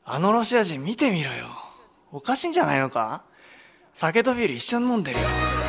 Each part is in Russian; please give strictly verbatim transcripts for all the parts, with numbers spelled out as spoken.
あのロシア人見てみろよ。おかしいんじゃないのか？酒とビール一緒に飲んでるよ。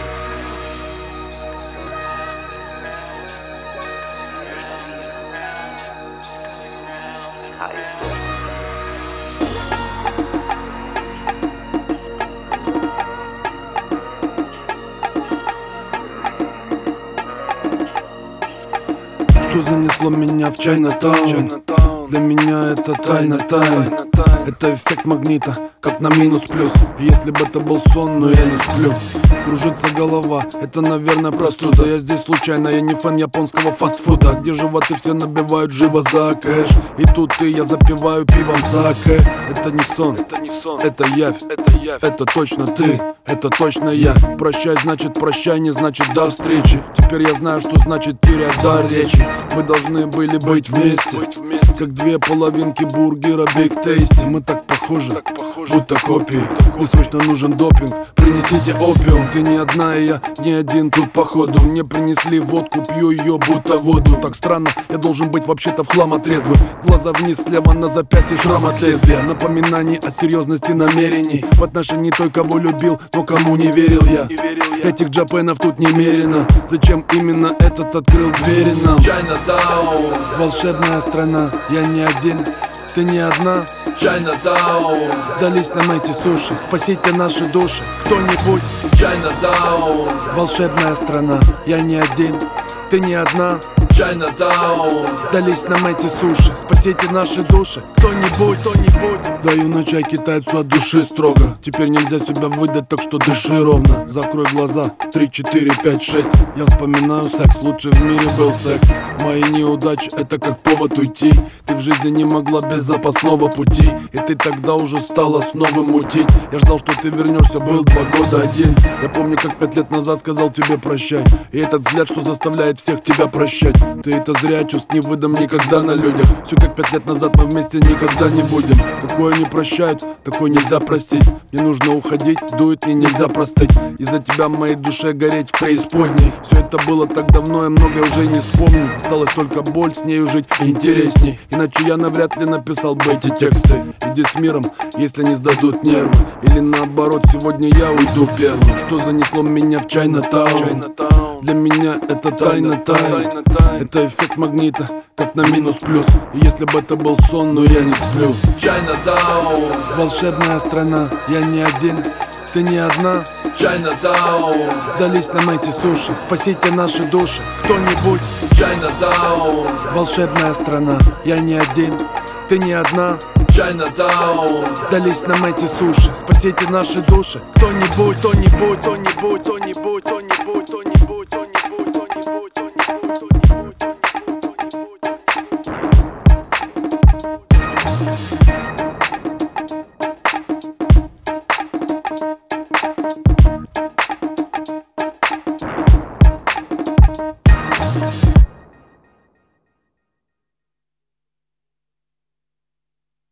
Что занесло меня в Чайнатаун? Для меня это тайна тайн. Это эффект магнита, как на минус плюс. Если бы это был сон, но я не сплю. Кружится голова, это, наверное, простуда. Я здесь случайно, я не фэн японского фастфуда, где животы все набивают живо за кэш. И тут и я запиваю пивом саке. Это не сон, это явь, это точно ты, это точно я. Прощай, значит прощай, не значит до встречи. Теперь я знаю, что значит терять дар речи. Мы должны были быть вместе, как две половинки бургера Big Tasty. Мы так похожи, будто копии. Мне срочно нужен допинг, принесите опиум. Ты не одна, и я не один тут походу. Мне принесли водку, пью ее будто воду. Так странно, я должен быть вообще-то в хлам отрезвый. Глаза вниз, слева на запястье шрам от лезвия. Напоминание о серьезности намерений в отношении той, кого любил, но кому не верил я. Этих джапенов тут немерено. Зачем именно этот открыл двери нам? Чайнатаун, волшебная страна, я не один, ты не одна. Чайнатаун, дались нам эти суши, спасите наши души, кто-нибудь. Чайнатаун, волшебная страна, я не один, ты не одна. Чайнатаун, дались нам эти суши, спасите наши души, кто-нибудь, кто-нибудь. Даю на чай китайцу от души строго. Теперь нельзя себя выдать, так что дыши ровно. Закрой глаза, три, четыре, пять, шесть. Я вспоминаю секс, лучший в мире был секс. Мои неудачи, это как повод уйти. Ты в жизни не могла без запасного пути, и ты тогда уже стала снова мутить. Я ждал, что ты вернешься, был два года один. Я помню, как пять лет назад сказал тебе прощай. И этот взгляд, что заставляет всех тебя прощать. Ты это зря, чувств не выдам никогда на людях. Все как пять лет назад, мы вместе никогда не будем. Такое не прощают, такое нельзя простить. Мне нужно уходить, дует, мне нельзя простыть. Из-за тебя в моей душе гореть в преисподней. Все это было так давно, я многое уже не вспомню. Осталась только боль, с нею жить интересней. Иначе я навряд ли написал бы эти тексты. Иди с миром, если не сдадут нервы. Или наоборот, сегодня я уйду первым. Что занесло меня в Чайнатаун? Для меня это тайна тайн. Это эффект магнита, как на минус плюс. И если бы это был сон, но я не сплю. Чайнатаун, волшебная страна, я не один, ты не одна. Чайнатаун, дались нам эти суши, спасите наши души, кто-нибудь. Чайнатаун, волшебная страна, я не один, ты не одна. Чайнатаун, дались нам эти суши, спасите наши души, кто-нибудь, кто-нибудь, кто-нибудь, кто-нибудь, кто-нибудь, кто-нибудь, кто-нибудь, кто-нибудь, кто-нибудь, кто-нибудь.